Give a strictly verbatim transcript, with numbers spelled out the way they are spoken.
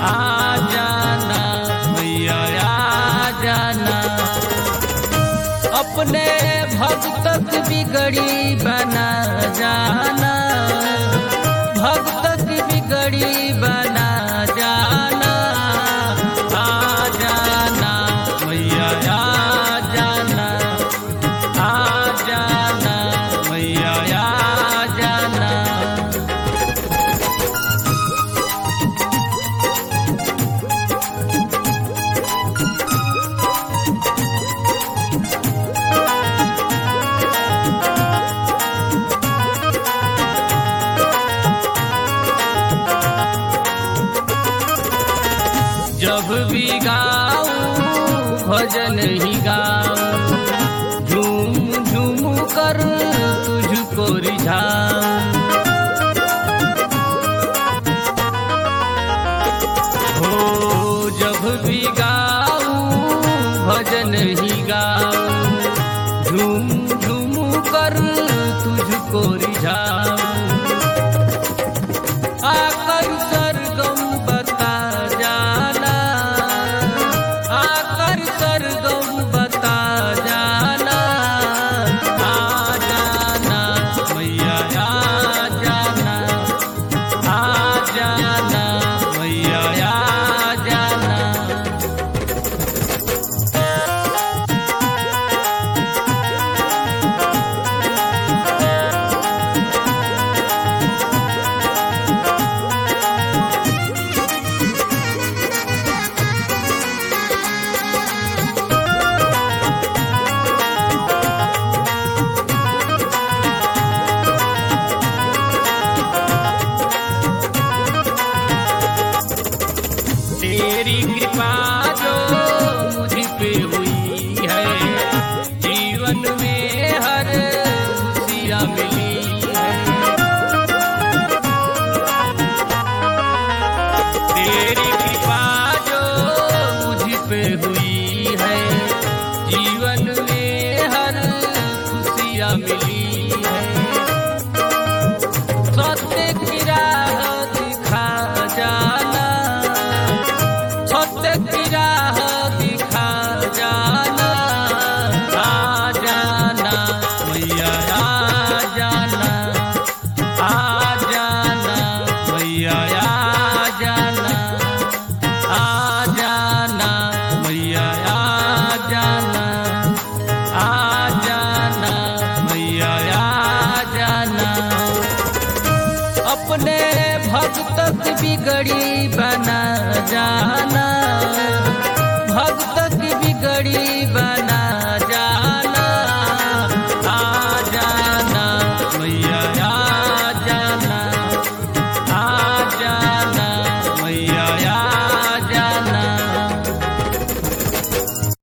आ जाना मैया आ जाना। अपने भक्तक बिगड़ी बना जाना, भक्तक बिगड़ी बना जाना। आ जाना मैया आ जाना, आ जाना मैया आ जाना। जब भी गाऊं भजन ही गाऊं, झूम झूम कर तुझको रिझाऊं। हो जब भी गाऊं भजन ही गाऊं, झूम झूम कर तुझको रिझाऊं। आकर सरगम बता जाना, आकर सरगम बता जाना। आ जाना मैया आ जाना, आ जाना मैया आ जाना। तेरी कृपा जो मुझ पे हुई है, जीवन में हर खुशियाँ मिली है। तेरी कृपा जो मुझ पे हुई है, जीवन में हर खुशियाँ मिली है। सत्य की राह दिखा जाना, सत्य की राह दिखा जाना। आ जाना मैया आ जाना, आ जाना मैया आ जाना, आ जाना मैया आ जाना, आ जाना मैया आ जाना। अपने भक्तक बिगड़ी बना जाना,